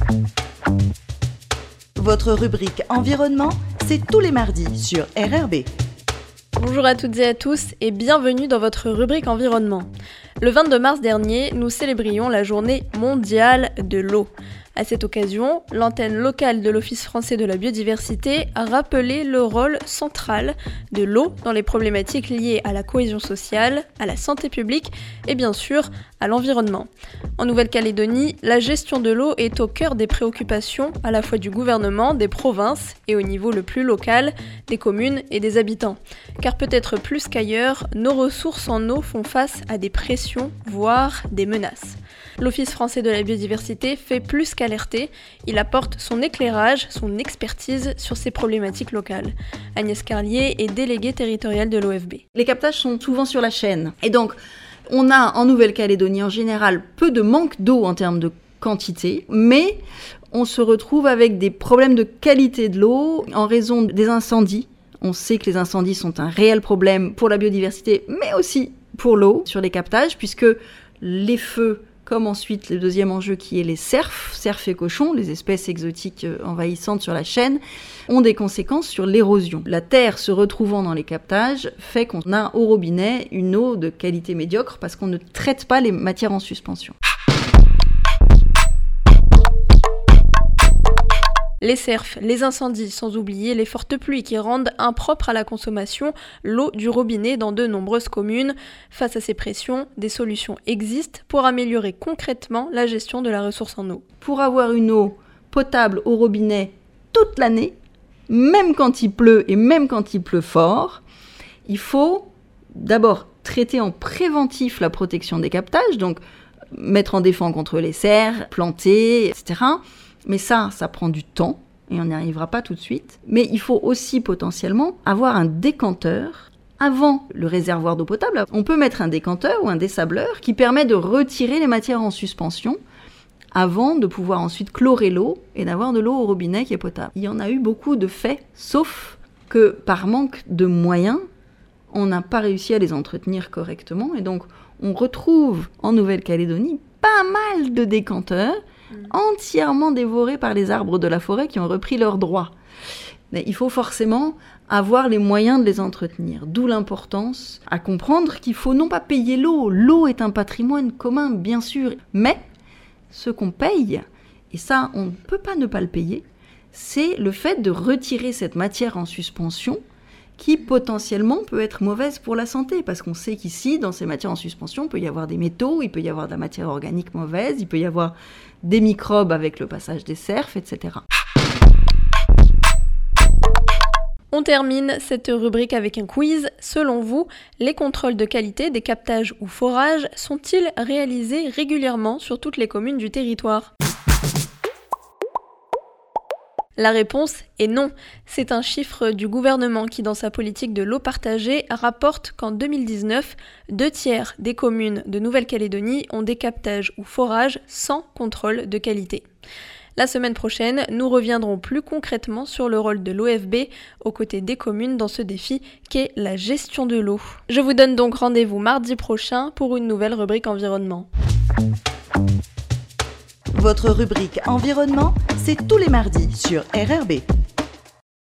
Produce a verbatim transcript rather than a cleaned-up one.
Votre rubrique environnement, c'est tous les mardis sur R R B. Bonjour à toutes et à tous et bienvenue dans votre rubrique environnement. Le vingt-deux mars dernier, nous célébrions la journée mondiale de l'eau. À cette occasion, l'antenne locale de l'Office français de la biodiversité a rappelé le rôle central de l'eau dans les problématiques liées à la cohésion sociale, à la santé publique et bien sûr à l'environnement. En Nouvelle-Calédonie, la gestion de l'eau est au cœur des préoccupations à la fois du gouvernement, des provinces et au niveau le plus local, des communes et des habitants. Car peut-être plus qu'ailleurs, nos ressources en eau font face à des pressions, voire des menaces. L'Office français de la biodiversité fait plus qu'alerter, il apporte son éclairage, son expertise sur ces problématiques locales. Agnès Carlier est déléguée territoriale de l'O F B. Les captages sont souvent sur la chaîne. Et donc, on a en Nouvelle-Calédonie en général peu de manque d'eau en termes de quantité, mais on se retrouve avec des problèmes de qualité de l'eau en raison des incendies. On sait que les incendies sont un réel problème pour la biodiversité, mais aussi pour l'eau sur les captages, puisque les feux, comme ensuite le deuxième enjeu qui est les cerfs, cerfs et cochons, les espèces exotiques envahissantes sur la chaîne, ont des conséquences sur l'érosion. La terre se retrouvant dans les captages fait qu'on a au robinet une eau de qualité médiocre parce qu'on ne traite pas les matières en suspension. Les cerfs, les incendies, sans oublier les fortes pluies qui rendent impropre à la consommation l'eau du robinet dans de nombreuses communes. Face à ces pressions, des solutions existent pour améliorer concrètement la gestion de la ressource en eau. Pour avoir une eau potable au robinet toute l'année, même quand il pleut et même quand il pleut fort, il faut d'abord traiter en préventif la protection des captages, donc mettre en défense contre les cerfs, planter, et cetera. Mais ça, ça prend du temps et on n'y arrivera pas tout de suite. Mais il faut aussi potentiellement avoir un décanteur avant le réservoir d'eau potable. On peut mettre un décanteur ou un dessableur qui permet de retirer les matières en suspension avant de pouvoir ensuite chlorer l'eau et d'avoir de l'eau au robinet qui est potable. Il y en a eu beaucoup de faits, sauf que par manque de moyens, on n'a pas réussi à les entretenir correctement. Et donc, on retrouve en Nouvelle-Calédonie pas mal de décanteurs entièrement dévorés par les arbres de la forêt qui ont repris leurs droits. Mais il faut forcément avoir les moyens de les entretenir, d'où l'importance à comprendre qu'il faut non pas payer l'eau, l'eau est un patrimoine commun bien sûr, mais ce qu'on paye, et ça on ne peut pas ne pas le payer, c'est le fait de retirer cette matière en suspension qui potentiellement peut être mauvaise pour la santé, parce qu'on sait qu'ici, dans ces matières en suspension, il peut y avoir des métaux, il peut y avoir de la matière organique mauvaise, il peut y avoir des microbes avec le passage des cerfs, et cetera. On termine cette rubrique avec un quiz. Selon vous, les contrôles de qualité des captages ou forages sont-ils réalisés régulièrement sur toutes les communes du territoire ? La réponse est non. C'est un chiffre du gouvernement qui, dans sa politique de l'eau partagée, rapporte qu'en deux mille dix-neuf, deux tiers des communes de Nouvelle-Calédonie ont des captages ou forages sans contrôle de qualité. La semaine prochaine, nous reviendrons plus concrètement sur le rôle de l'O F B aux côtés des communes dans ce défi qu'est la gestion de l'eau. Je vous donne donc rendez-vous mardi prochain pour une nouvelle rubrique environnement. Votre rubrique environnement, c'est tous les mardis sur R R B.